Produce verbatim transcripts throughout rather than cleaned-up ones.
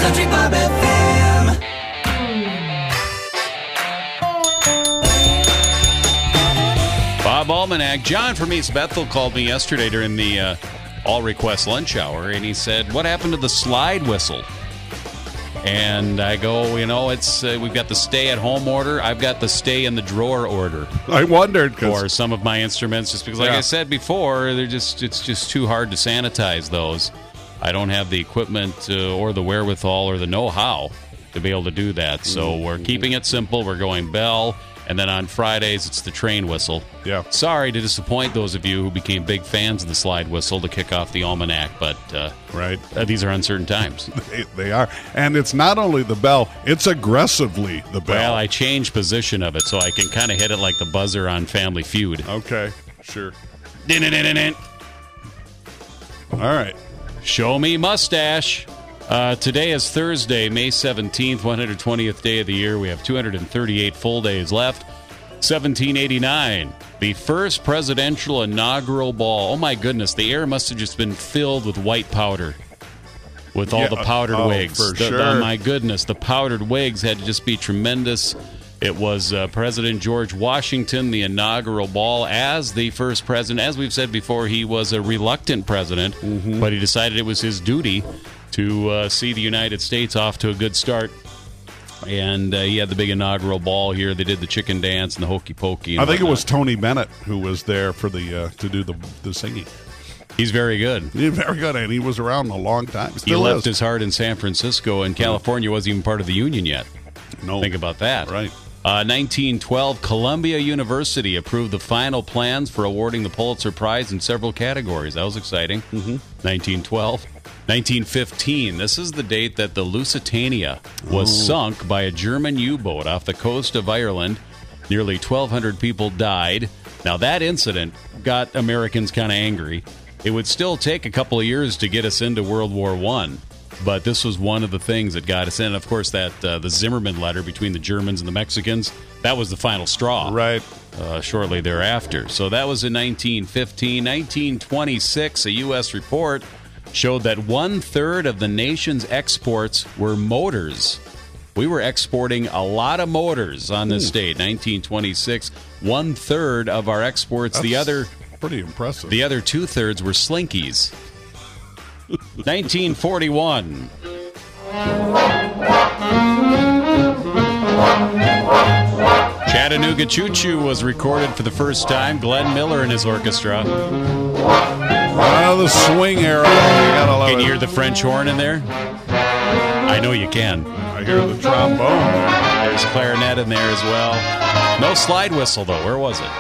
Country Bob F M. Bob Almanac. John from East Bethel called me yesterday during the uh, all-request lunch hour, and he said, what happened to the slide whistle? And I go, you know, it's uh, we've got the stay-at-home order. I've got the stay-in-the-drawer order. I wondered. For some of my instruments, just because, like yeah. I said before, they're just it's just too hard to sanitize those. I don't have the equipment uh, or the wherewithal or the know-how to be able to do that. So mm-hmm. we're keeping it simple. We're going bell. And then on Fridays, it's the train whistle. Yeah. Sorry to disappoint those of you who became big fans of the slide whistle to kick off the almanac, but uh, right. Uh, these are uncertain times. They, they are. And it's not only the bell, it's aggressively the bell. Well, I changed position of it so I can kind of hit it like the buzzer on Family Feud. Okay, sure. Din-din-din-din-din. All right. Show me mustache. Uh, today is Thursday, May seventeenth, one hundred twentieth day of the year. We have two hundred thirty-eight full days left. seventeen eighty-nine, the first presidential inaugural ball. Oh, my goodness. The air must have just been filled with white powder with all yeah, the powdered oh, wigs. For the, sure. the, my goodness. The powdered wigs had to just be tremendous. It was uh, President George Washington, the inaugural ball, as the first president. As we've said before, he was a reluctant president, mm-hmm. but he decided it was his duty to uh, see the United States off to a good start. And uh, he had the big inaugural ball here. They did the chicken dance and the hokey pokey. And I think whatnot. it was Tony Bennett who was there for the uh, to do the the singing. He's very good. He's very good, and he was around a long time. Still he left is. his heart in San Francisco, and California wasn't even part of the Union yet. No. Think about that. Right. Uh, nineteen twelve, Columbia University approved the final plans for awarding the Pulitzer Prize in several categories. That was exciting. Mm-hmm. nineteen twelve. nineteen fifteen, this is the date that the Lusitania was oh. sunk by a German U-boat off the coast of Ireland. Nearly twelve hundred people died. Now, that incident got Americans kind of angry. It would still take a couple of years to get us into World War One, but this was one of the things that got us in. Of course, that uh, the Zimmerman letter between the Germans and the Mexicans, that was the final straw. Right. Uh, shortly thereafter. So that was in nineteen fifteen. nineteen twenty-six, a U S report showed that one-third of the nation's exports were motors. We were exporting a lot of motors on this Ooh. state. nineteen twenty-six, one-third of our exports. That's the other pretty impressive. The other two-thirds were Slinkies. nineteen forty-one. Chattanooga Choo Choo was recorded for the first time. Glenn Miller and his orchestra. Oh, the swing era. You gotta love Can you it. hear the French horn in there? I know you can. I hear the trombone. There's clarinet in there as well. No slide whistle, though. Where was it?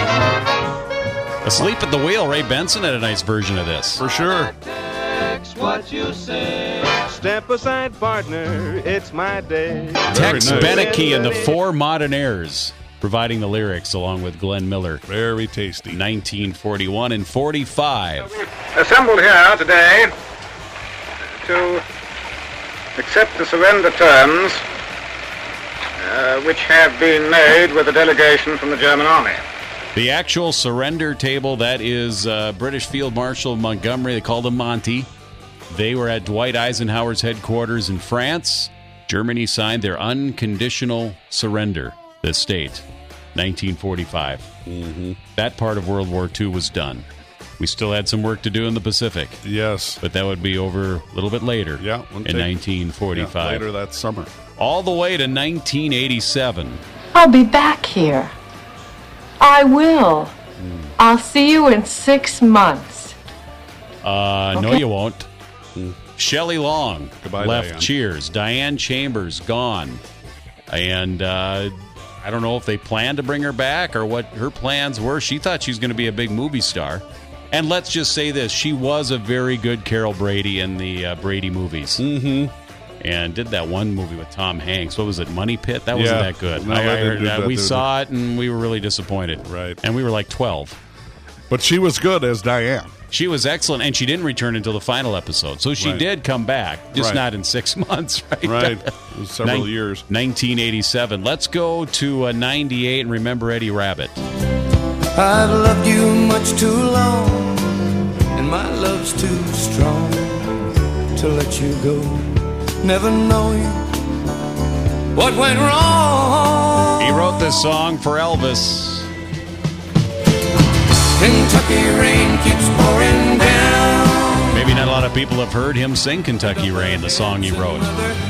Asleep at the Wheel. Ray Benson had a nice version of this. For sure. What you say. Step aside, partner. It's my day. Tex nice. Beneke and the Four Modernaires providing the lyrics along with Glenn Miller. Very tasty. nineteen forty-one and forty-five. Assembled here today to accept the surrender terms uh, which have been made with a delegation from the German army. The actual surrender table, that is uh, British Field Marshal Montgomery. They called him Monty. They were at Dwight Eisenhower's headquarters in France. Germany signed their unconditional surrender, this state, nineteen forty-five. Mm-hmm. That part of World War Two was done. We still had some work to do in the Pacific. Yes. But that would be over a little bit later, Yeah, in take- nineteen forty-five. Yeah, later that summer. All the way to nineteen eighty-seven. I'll be back here. I will. Mm. I'll see you in six months. Uh, okay. No, you won't. Mm. Shelley Long Goodbye, left Diane. Cheers. Diane Chambers gone. And uh, I don't know if they planned to bring her back or what her plans were. She thought she was going to be a big movie star. And let's just say this. She was a very good Carol Brady in the uh, Brady movies. Mm-hmm. And did that one movie with Tom Hanks. What was it, Money Pit? That wasn't Yeah. that good. No, I, that I didn't heard do that. that, We did saw it, and we were really disappointed. Right. And we were like twelve. But she was good as Diane. She was excellent, and she didn't return until the final episode. So she Right. did come back, just Right. not in six months, right? Right. It was several Nin- years. nineteen eighty-seven. Let's go to uh, ninety-eight and remember Eddie Rabbit. I've loved you much too long, and my love's too strong to let you go. never knowing what went wrong. He wrote this song for Elvis. Kentucky rain keeps pouring down. Maybe not a lot of people have heard him sing Kentucky Rain, the song he wrote.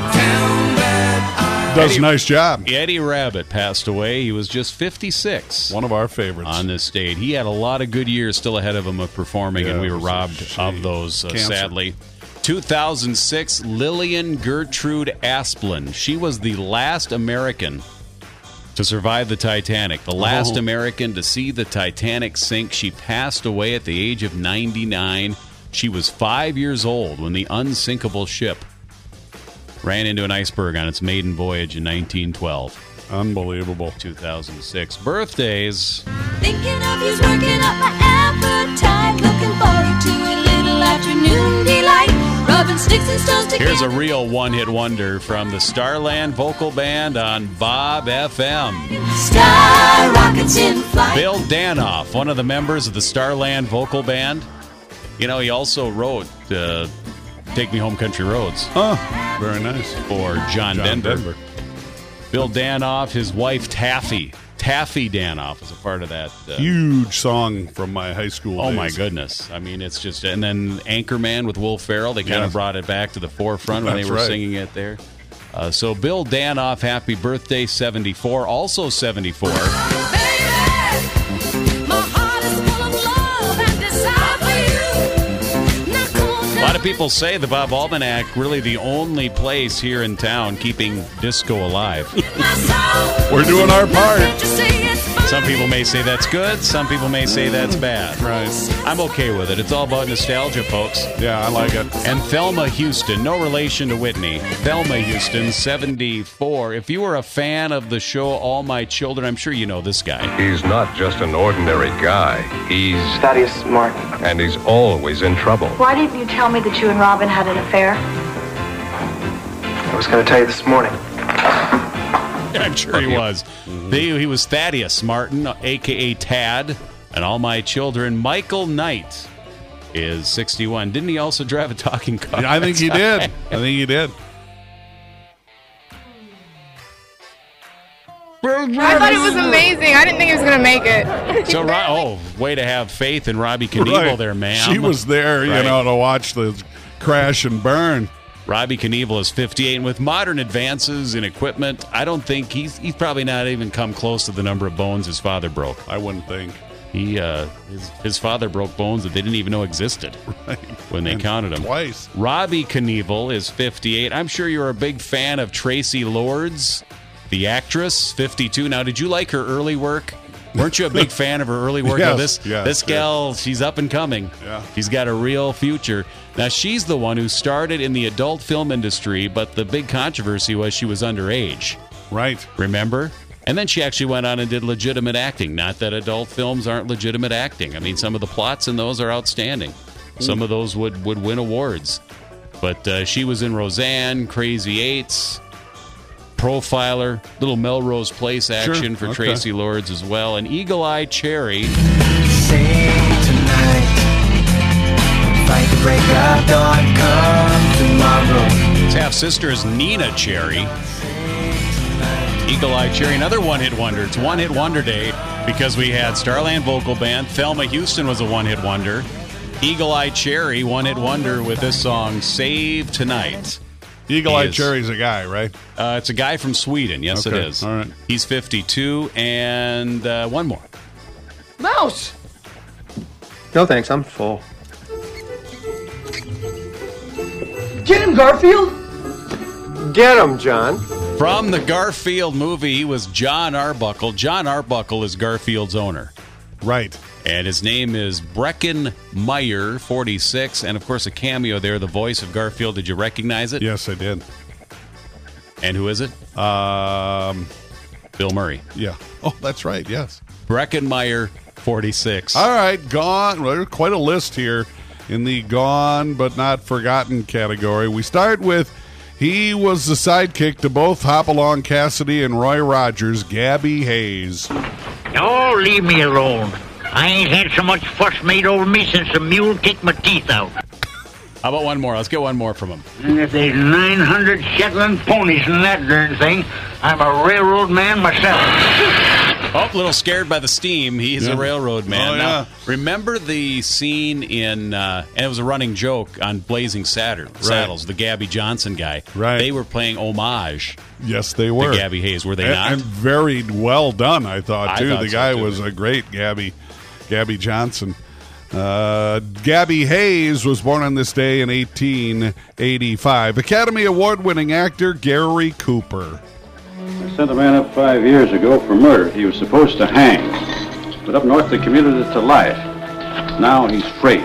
Does a nice job. Eddie Rabbitt passed away. He was just fifty-six. One of our favorites. On this stage. He had a lot of good years still ahead of him of performing, Yeah, and we it were was a robbed shame. of those, uh, Cancer. sadly. two thousand six, Lillian Gertrude Asplund. She was the last American to survive the Titanic. The last Oh. American to see the Titanic sink. She passed away at the age of ninety-nine. She was five years old when the unsinkable ship ran into an iceberg on its maiden voyage in nineteen twelve. Unbelievable. two thousand six. Birthdays. Thinking of you's working up my appetite. Looking forward to a little afternoon delight. Rubbing sticks and stones together. Here's a real one-hit wonder from the Starland Vocal Band on Bob F M. Sky rockets in flight. Bill Danoff, one of the members of the Starland Vocal Band. You know, he also wrote uh, Take Me Home Country Roads Huh. Very nice. for John, John Denver. Denver. Bill Danoff, his wife Taffy. Taffy Danoff was a part of that. Uh, Huge song from my high school Oh days. my goodness! I mean, it's just, and then Anchorman with Will Ferrell. They kind Yes. of brought it back to the forefront when they That's were right. singing it there. Uh, so Bill Danoff, happy birthday, seventy-four. Also seventy-four. Baby, my heart is full of love and desire for you. Now come on, A lot of people say the Bob Almanac really the only place here in town keeping disco alive. my soul. We're doing our part. Can't you see it's fine? Some people may say that's good. Some people may say that's bad. Right. I'm okay with it. It's all about nostalgia, folks. Yeah, I like it. And Thelma Houston, no relation to Whitney. Thelma Houston, seventy-four. If you were a fan of the show All My Children, I'm sure you know this guy. He's not just an ordinary guy. He's... Thaddeus Martin. And he's always in trouble. Why didn't you tell me that you and Robin had an affair? I was going to tell you this morning. I'm sure he was. He, he was Thaddeus Martin, a k a. Tad, and All My Children. Michael Knight is sixty-one. Didn't he also drive a talking car? Yeah, I think he did. I think he did. I thought it was amazing. I didn't think he was going to make it. So, Ro- oh, way to have faith in Robbie Knievel Right. there, ma'am. She was there, you Right. know, to watch the crash and burn. Robbie Knievel is fifty-eight, and with modern advances in equipment, I don't think he's he's probably not even come close to the number of bones his father broke. I wouldn't think. He uh, his his father broke bones that they didn't even know existed Right. when they And counted them. Twice. Robbie Knievel is fifty-eight. I'm sure you're a big fan of Tracy Lords, the actress, fifty-two. Now, did you like her early work? Weren't you a big fan of her early work? Yes, Now, this yes, this gal, she's up and coming. Yeah. She's got a real future. Now, she's the one who started in the adult film industry, but the big controversy was she was underage. Right. Remember? And then she actually went on and did legitimate acting. Not that adult films aren't legitimate acting. I mean, some of the plots in those are outstanding. Some of those would, would win awards. But uh, she was in Roseanne, Crazy Eights, Profiler, little Melrose Place action Sure, for okay. Tracy Lords as well. And Eagle Eye Cherry. Say tonight, fight the break of dawn, come tomorrow. His half sister is Nina Cherry. Eagle Eye Cherry, another one-hit wonder. It's one-hit wonder day because we had Starland Vocal Band. Thelma Houston was a one-hit wonder. Eagle Eye Cherry, one-hit wonder with this song, Save Tonight. Eagle He Eye is- Cherry's a guy, right? Uh, it's a guy from Sweden. Yes, Okay, it is. all right. He's fifty-two, and uh, one more. Mouse! No thanks, I'm full. Get him, Garfield! Get him, John. From the Garfield movie, he was John Arbuckle. John Arbuckle is Garfield's owner. Right. And his name is Brecken Meyer, forty-six. And, of course, a cameo there, the voice of Garfield. Did you recognize it? Yes, I did. And who is it? Um, Bill Murray. yeah. Oh, that's right. Yes. Brecken Meyer, forty-six. All right. Gone. Well, there's quite a list here in the gone but not forgotten category. We start with he was the sidekick to both Hopalong Cassidy and Roy Rogers, Gabby Hayes. Oh, leave me alone. I ain't had so much fuss made over me since the mule kicked my teeth out. How about one more? Let's get one more from him. And if there's nine hundred Shetland ponies in that darn thing, I'm a railroad man myself. Oh, a little scared by the steam. He's Yeah. a railroad man. Oh, Now, yeah. remember the scene in, uh, and it was a running joke on Blazing Saddle, Saddles, the Gabby Johnson guy. Right. They were playing homage Yes, they were. to Gabby Hayes, were they and, not? and very well done, I thought, I too. thought the so, guy too. was a great Gabby, Gabby Johnson. Uh, Gabby Hayes was born on this day in eighteen eighty-five. Academy Award-winning actor Gary Cooper. I sent a man up five years ago for murder. He was supposed to hang, but up north they commuted it to life. Now he's free.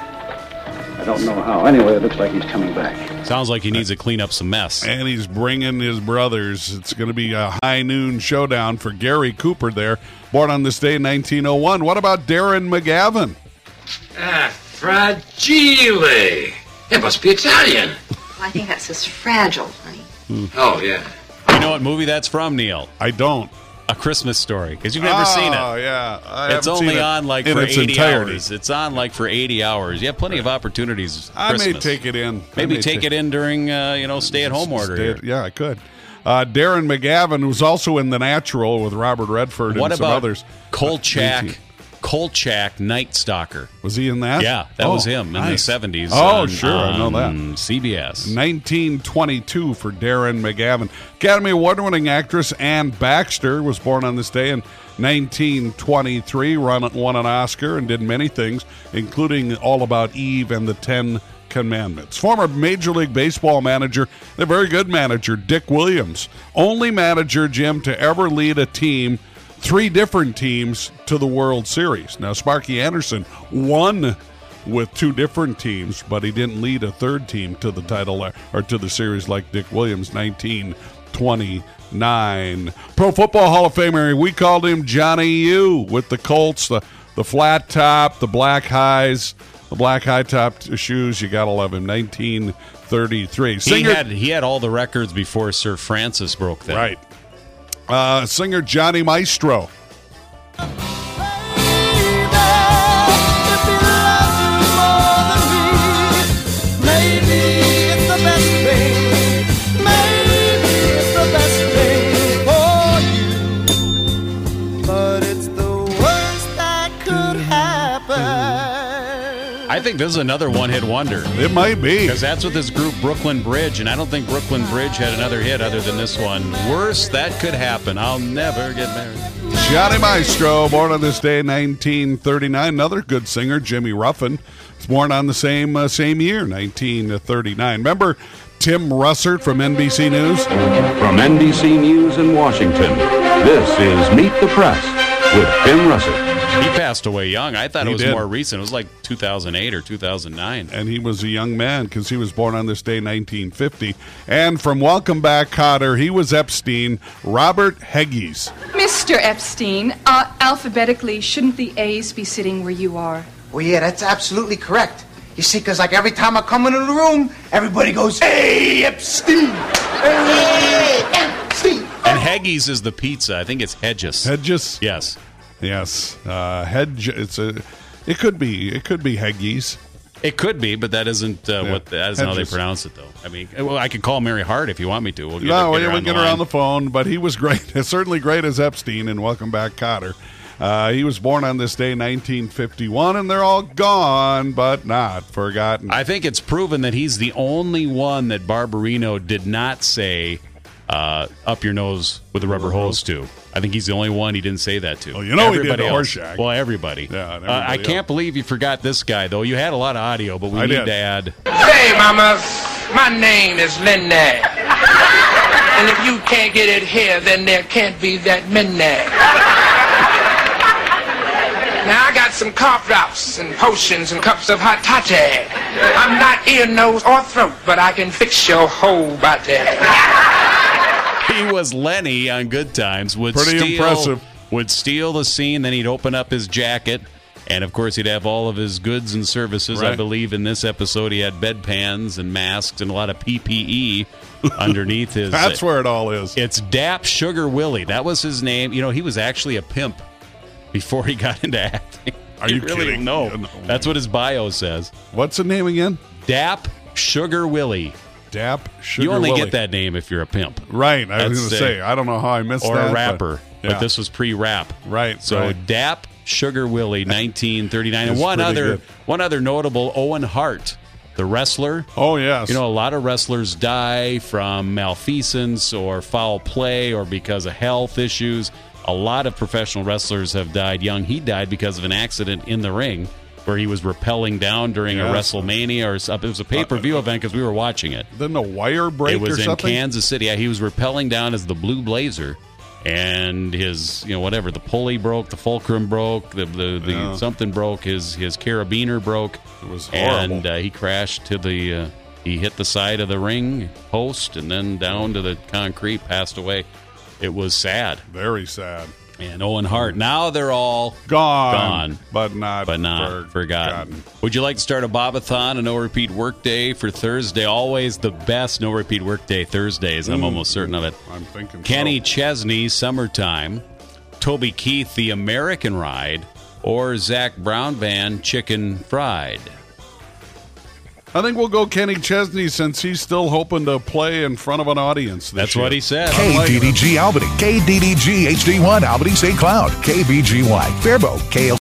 I don't know how. Anyway, it looks like he's coming back. Sounds like he needs to clean up some mess. And he's bringing his brothers. It's going to be a high noon showdown for Gary Cooper there. Born on this day in nineteen oh one. What about Darren McGavin? Ah, fragile. It must be Italian. I think that says fragile, honey. Oh, yeah. You know what movie that's from, Neil? I don't. A Christmas Story, because you've never oh, seen it. Oh, yeah. I It's haven't only seen it on like in for its eighty entirety. hours. It's on like for eighty hours. You have plenty of opportunities. I may Christmas. take it in. I Maybe may take ta- it in during, uh, you know, stay-at-home order. Stay- here. Yeah, I could. Uh, Darren McGavin was also in The Natural with Robert Redford What and some about others. Kolchak? Kolchak Night Stalker. Was he in that? Yeah, that Oh, was him in the nice. seventies. Oh, on- sure, I know that. on C B S. nineteen twenty-two for Darren McGavin. Academy Award-winning actress Ann Baxter was born on this day in nineteen twenty-three. Run, won an Oscar and did many things, including All About Eve and the Ten Commandments. Former Major League Baseball manager, the very good manager, Dick Williams. Only manager, Jim, to ever lead a team, three different teams, to the World Series. Now, Sparky Anderson won with two different teams, but he didn't lead a third team to the title or to the series like Dick Williams, nineteen twenty-nine. Pro Football Hall of Famer, we called him Johnny U with the Colts, the, the flat top, the black highs, the black high top shoes. You got to love him. nineteen thirty-three. He Singer, had he had all the records before Sir Francis broke them. right. Uh, singer Johnny Maestro. I think this is another one-hit wonder. It might be. Because that's with his group Brooklyn Bridge, and I don't think Brooklyn Bridge had another hit other than this one. Worse, that could happen. I'll never get married. Johnny Maestro, born on this day, nineteen thirty-nine. Another good singer, Jimmy Ruffin, was born on the same uh, same year, nineteen thirty-nine. Remember Tim Russert from N B C News? From N B C News in Washington, this is Meet the Press with Tim Russert. He passed away young. I thought He it was did. more recent. It was like two thousand eight or two thousand nine. And he was a young man because he was born on this day, nineteen fifty. And from Welcome Back, Kotter, he was Epstein, Robert Heggies. Mister Epstein, uh, alphabetically, shouldn't the A's be sitting where you are? Well, yeah, that's absolutely correct. You see, because like every time I come into the room, everybody goes, "Hey, Epstein! Hey, Epstein!" And Heggies is the pizza. I think it's Hedges. Hedges? Yes. Yes. Uh, Hedge, it's a, it could be, it could be Heggies. It could be, but that isn't uh, Yeah. what that isn't how they Hedges. pronounce it, though. I mean, well, I could call Mary Hart if you want me to. We'll get, No, her, we get her we on get the her line. on the phone, but he was great. Certainly great as Epstein in Welcome Back, Kotter. Uh, he was born on this day, nineteen fifty-one, and they're all gone, but not forgotten. I think it's proven that he's the only one that Barbarino did not say uh, up your nose with a rubber hose to. I think he's the only one he didn't say that to. Well, you know he did Everybody the else- Horseshack. Well, everybody. Yeah, and Uh, I everybody can't else. believe you forgot this guy, though. You had a lot of audio, but we I need did. to add. Hey, mamas, my name is Linda. And if you can't get it here, then there can't be that midnight. Now, I got some cough drops and potions and cups of hot toddy. I'm not ear, nose, or throat, but I can fix your whole body. He was Lenny on Good Times. Would Pretty steal, impressive. Would steal the scene, then he'd open up his jacket, and of course he'd have all of his goods and services. I Right. believe in this episode he had bedpans and masks and a lot of P P E underneath his. That's where it all is. It's Dap Sugar Willie. That was his name. You know, he was actually a pimp before he got into acting. Are you really kidding? No, Yeah, no. that's what his bio says. What's the name again? Dap Sugar Willie. Dap Sugar You only Willie. get that name if you're a pimp. Right. I was That's, going to say, I don't know how I missed or that. a rapper, But, but yeah. this was pre-rap. Right. So right. Dap Sugar Willie, nineteen thirty-nine. And That's one pretty other, good. one other notable, Owen Hart, the wrestler. Oh, yes. You know, a lot of wrestlers die from malfeasance or foul play or because of health issues. A lot of professional wrestlers have died young. He died because of an accident in the ring where he was rappelling down during a Yes. WrestleMania or something. It was a pay-per-view event because we were watching it. Then the wire break It was or in something? Kansas City. Yeah, he was rappelling down as the Blue Blazer, and his, you know, whatever, the pulley broke, the fulcrum broke, the the, the Yeah. something broke, his his carabiner broke. It was horrible. And uh, he crashed to the, uh, he hit the side of the ring post and then down to the concrete, passed away. It was sad. Very sad. And Owen Hart, now they're all Gone. gone, But not, but not for- forgotten. forgotten. Would you like to start a Bobathon, a no-repeat workday for Thursday? Always the best no-repeat workday Thursdays. I'm Mm. almost certain of it. I'm thinking Kenny so. Chesney, Summertime. Toby Keith, The American Ride. Or Zach Brown Band, Chicken Fried. I think we'll go Kenny Chesney since he's still hoping to play in front of an audience this That's year. what he said. K D D G Albany, K D D G H D one Albany Saint Cloud, K B G Y Faribault, K L